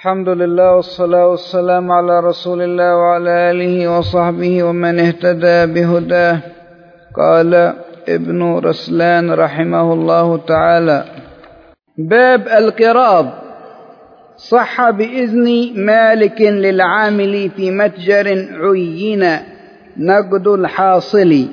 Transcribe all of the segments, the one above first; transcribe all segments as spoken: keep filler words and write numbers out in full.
الحمد لله والصلاة والسلام على رسول الله وعلى آله وصحبه ومن اهتدى بهداه. قال ابن رسلان رحمه الله تعالى: باب القراض. صح بإذن مالك للعامل في متجر عين نقد الحاصل.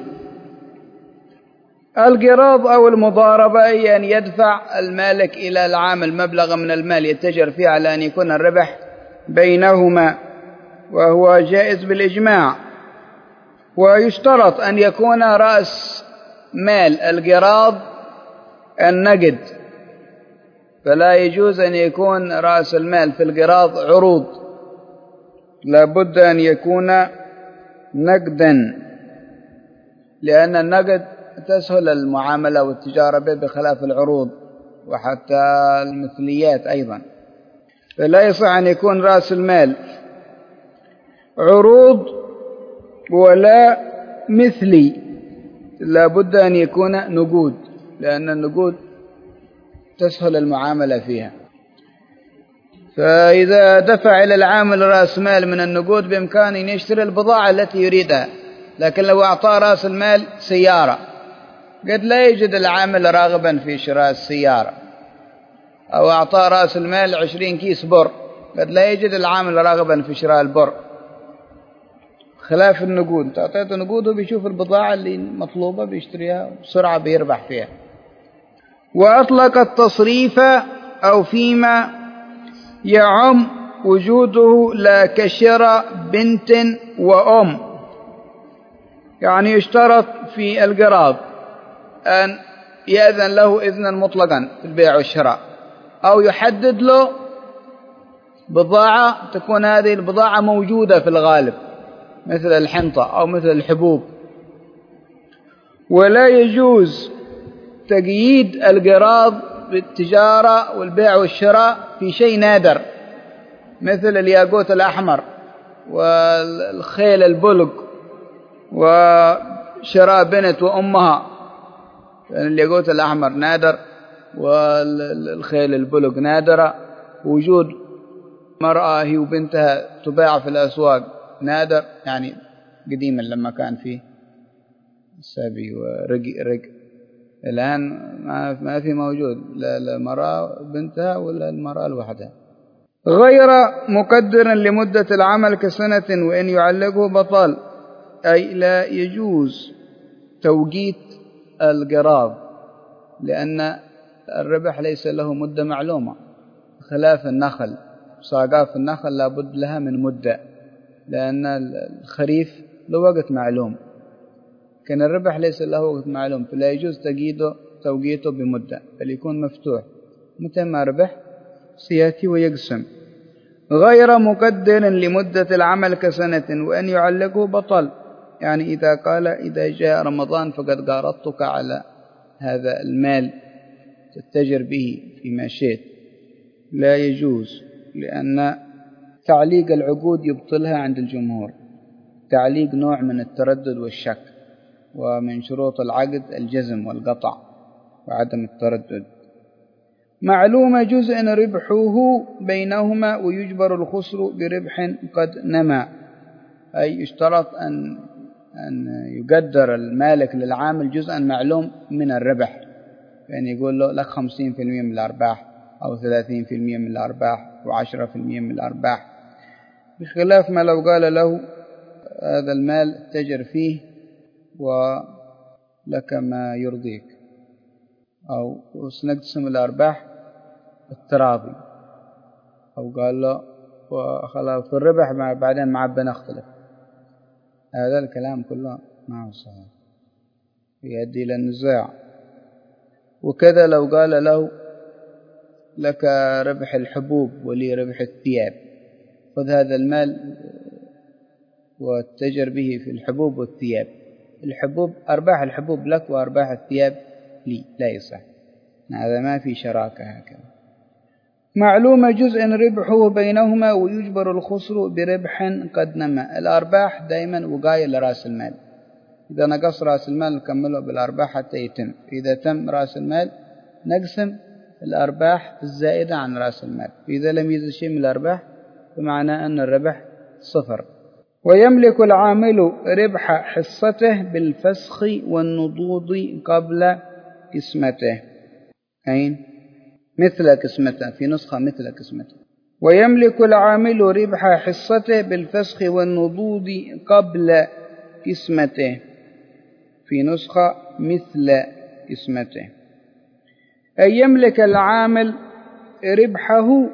القراض أو المضاربة هي أن يدفع المالك إلى العامل مبلغا من المال يتجر فيه على أن يكون الربح بينهما، وهو جائز بالإجماع. ويشترط أن يكون رأس مال القراض النقد، فلا يجوز أن يكون رأس المال في القراض عروض، لا بد أن يكون نقدا، لأن النقد تسهل المعاملة والتجارة به بخلاف العروض وحتى المثليات أيضا. فلا يصح أن يكون رأس المال عروض ولا مثلي، لا بد أن يكون نقود، لأن النقود تسهل المعاملة فيها. فإذا دفع إلى العامل رأس مال من النقود بإمكانه أن يشتري البضاعة التي يريدها، لكن لو أعطى رأس المال سيارة قد لا يجد العامل راغبا في شراء السيارة، أو أعطى رأس المال عشرين كيس بر قد لا يجد العامل راغبا في شراء البر، خلاف النقود. تعطيته نقود وبيشوف البضاعة اللي مطلوبة بيشتريها بسرعة بيربح فيها. وأطلق التصريف أو فيما يعم وجوده لا كشراء بنت وأم، يعني يشترط في القراض أن يأذن له إذنا مطلقا في البيع والشراء، أو يحدد له بضاعة تكون هذه البضاعة موجودة في الغالب مثل الحنطة أو مثل الحبوب. ولا يجوز تقييد القراض بالتجارة والبيع والشراء في شيء نادر مثل الياقوت الأحمر والخيل البلق وشراء بنت وأمها، لأن الياقوت الأحمر نادر والخيل البلق نادرة. وجود مرأة هي وبنتها تباع في الأسواق نادر، يعني قديما لما كان فيه سبي ورق رق، الآن ما في موجود لا المرأة بنتها ولا المرأة لوحدها. غير مقدر لمدة العمل كسنة وإن يعلقه بطل، أي لا يجوز توقيت القراض، لأن الربح ليس له مدة معلومة، خلاف النخل. صاقات النخل لابد لها من مدة، لأن الخريف له وقت معلوم، كان الربح ليس له وقت معلوم، فلا يجوز تقييده توقيته بمدة، بل يكون مفتوح متى ما ربح سيأتي ويقسم. غير مقدر لمدة العمل كسنة وأن يعلقه بطل، يعني إذا قال إذا جاء رمضان فقد قارضتك على هذا المال تتجر به فيما شئت، لا يجوز، لأن تعليق العقود يبطلها عند الجمهور. تعليق نوع من التردد والشك، ومن شروط العقد الجزم والقطع وعدم التردد. معلوم جزء ربحه بينهما ويجبر الخسر بربح قد نما، أي يشترط أن أن يقدر المالك للعامل جزءا معلوم من الربح، يعني يقول له لك خمسين في المئة من الأرباح أو ثلاثين في المئة من الأرباح وعشرة في المئة من الأرباح، بخلاف ما لو قال له هذا المال تجر فيه ولك ما يرضيك، أو سنقسم الأرباح التراضي، أو قال له وخلاص في الربح مع بعدين مع بنختلف. هذا الكلام كله ما هو صحيح، يؤدي إلى النزاع. وكذا لو قال له لك ربح الحبوب ولي ربح الثياب، خذ هذا المال واتجر به في الحبوب والثياب، الحبوب أرباح الحبوب لك وأرباح الثياب لي، لا يصح، هذا ما في شراكة هكذا. معلوم جزء ربحه بينهما ويجبر الخسر بربح قد نما. الأرباح دائما وقاية لرأس المال، إذا نقص رأس المال نكمله بالأرباح حتى يتم، إذا تم رأس المال نقسم الأرباح الزائدة عن رأس المال. إذا لم يزد شيء من الأرباح فمعنى أن الربح صفر. ويملك العامل ربح حصته بالفسخ والنضوض قبل قسمته. أين؟ مثل قسمته، في نسخة مثل قسمته. ويملك العامل ربح حصته بالفسخ والنضوض قبل قسمته، في نسخة مثل قسمته. أي يملك العامل ربحه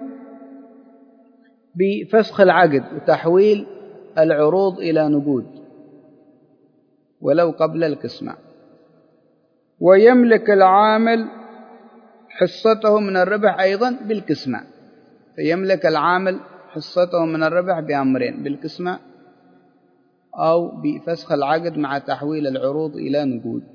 بفسخ العقد وتحويل العروض إلى نقود ولو قبل القسمة. ويملك العامل حصته من الربح أيضا بالقسمة، فيملك العامل حصته من الربح بأمرين: بالقسمة أو بفسخ العقد مع تحويل العروض إلى نقود.